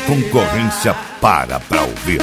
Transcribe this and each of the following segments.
concorrência para pra ouvir.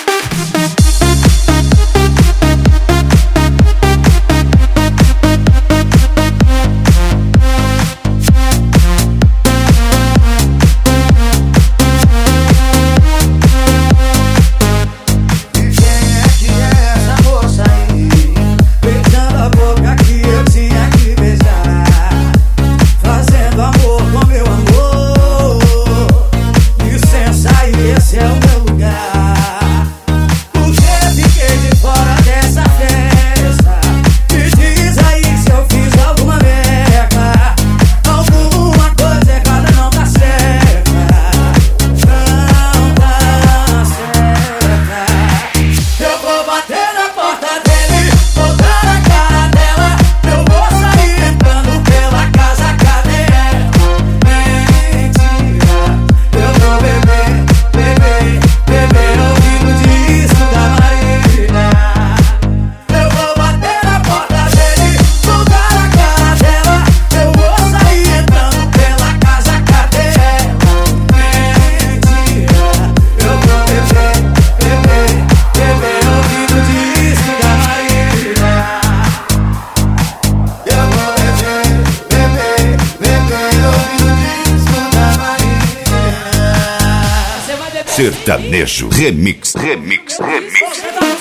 Esse é o meu lugar. Porque fiquei de fora dessa festa. Me diz aí se eu fiz alguma merda. Alguma coisa errada não tá certa. Não tá certa. Eu vou bater na porta dele, vou dar na cara dela. Eu vou sair entrando pela casa, cadê ela? Mentira, eu vou beber. Beber ouvindo disco da Marília. Eu vou bater na porta dele, vou dar na cara dela. Eu vou sair entrando pela casa, cadê ela? Mentira, eu vou beber ouvindo disco da Marília. Eu vou beber ouvindo disco da Marília. Sertanejo Remix.